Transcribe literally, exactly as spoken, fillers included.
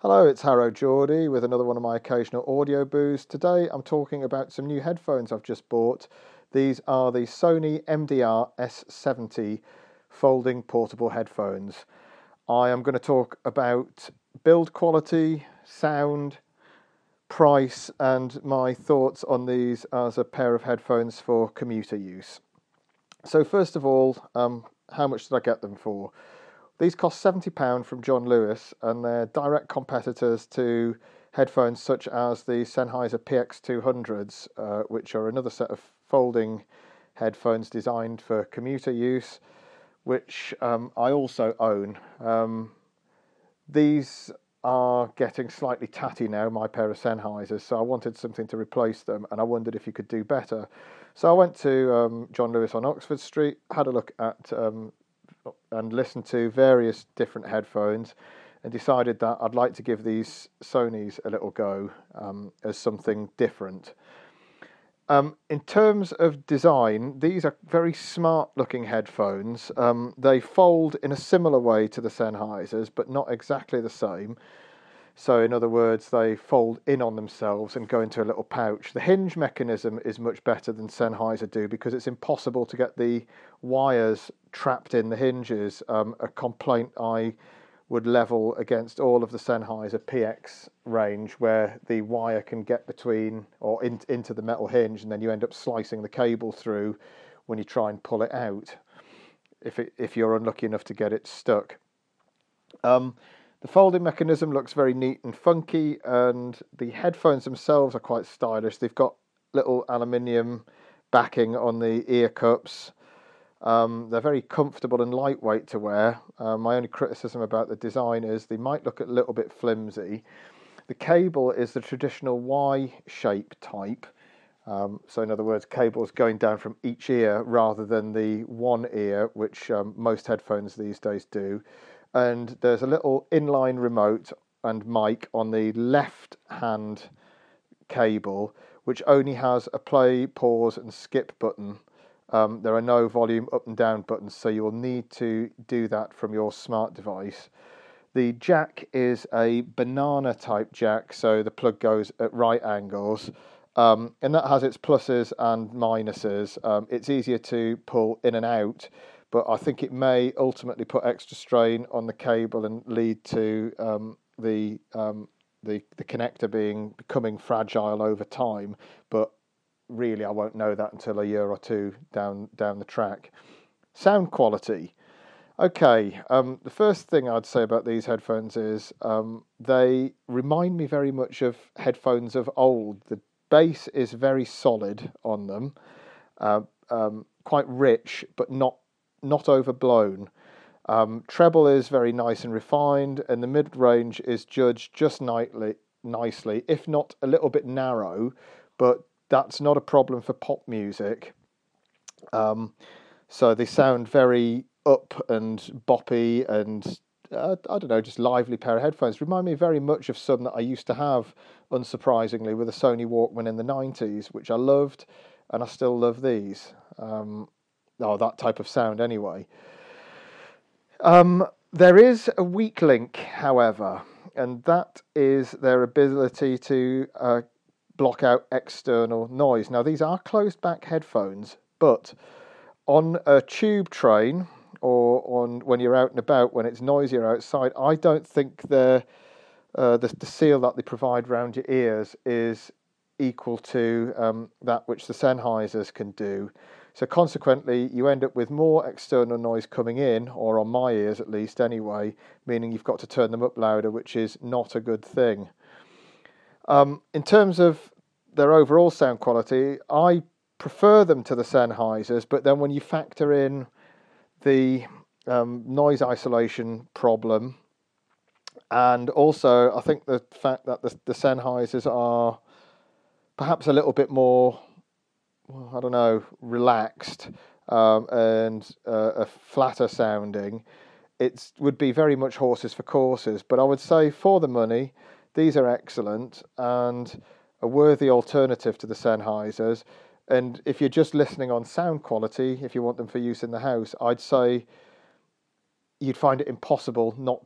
Hello, it's Harrow Geordie with another one of my occasional audio boos. Today I'm talking about some new headphones I've just bought. These are the Sony M D R S seventy folding portable headphones. I am going to talk about build quality, sound, price, and my thoughts on these as a pair of headphones for commuter use. So first of all, um, how much did I get them for? These cost seventy pounds from John Lewis, and they're direct competitors to headphones such as the Sennheiser P X two hundreds, uh, which are another set of folding headphones designed for commuter use, which um, I also own. Um, these are getting slightly tatty now, my pair of Sennheisers, so I wanted something to replace them, and I wondered if you could do better. So I went to um, John Lewis on Oxford Street, had a look at um, and listened to various different headphones and decided that I'd like to give these Sonys a little go um, as something different. Um, in terms of design, these are very smart looking headphones. Um, they fold in a similar way to the Sennheisers, but not exactly the same. So in other words, they fold in on themselves and go into a little pouch. The hinge mechanism is much better than Sennheiser do because it's impossible to get the wires trapped in the hinges, um, a complaint I would level against all of the Sennheiser P X range, where the wire can get between or in, into the metal hinge, and then you end up slicing the cable through when you try and pull it out, if, it, if you're unlucky enough to get it stuck. Um, The folding mechanism looks very neat and funky, and the headphones themselves are quite stylish. They've got little aluminium backing on the ear cups. Um, they're very comfortable and lightweight to wear. Uh, my only criticism about the design is they might look a little bit flimsy. The cable is the traditional Y-shape type. Um, so in other words, cables going down from each ear rather than the one ear, which um, most headphones these days do. And there's a little inline remote and mic on the left hand cable, which only has a play, pause and skip button. Um, there are no volume up and down buttons, so you will need to do that from your smart device. The jack is a banana type jack, so the plug goes at right angles, um, and that has its pluses and minuses. Um, it's easier to pull in and out, but I think it may ultimately put extra strain on the cable and lead to um, the, um, the the connector being becoming fragile over time. But really, I won't know that until a year or two down down the track. Sound quality. Okay, um, the first thing I'd say about these headphones is um, they remind me very much of headphones of old. The bass is very solid on them, uh, um, quite rich, but not not overblown. Um, treble is very nice and refined, and the mid-range is judged just nicely, nicely, if not a little bit narrow, but that's not a problem for pop music. Um, so they sound very up and boppy and uh, I don't know, just lively pair of headphones. Remind me very much of some that I used to have, unsurprisingly, with a Sony Walkman in the nineties, which I loved, and I still love these. Um, oh, that type of sound anyway. Um, there is a weak link, however, and that is their ability to uh, block out external noise. Now, these are closed back headphones, but on a tube train or on when you're out and about, when it's noisier outside, I don't think the, uh, the, the seal that they provide around your ears is equal to um, that which the Sennheisers can do. So consequently, you end up with more external noise coming in, or on my ears at least anyway, meaning you've got to turn them up louder, which is not a good thing. Um, in terms of their overall sound quality, I prefer them to the Sennheisers, but then when you factor in the um, noise isolation problem, and also I think the fact that the, the Sennheisers are perhaps a little bit more, well, I don't know, relaxed um, and uh, a flatter sounding, it would be very much horses for courses. But I would say for the money, these are excellent and a worthy alternative to the Sennheisers. And if you're just listening on sound quality, if you want them for use in the house, I'd say you'd find it impossible not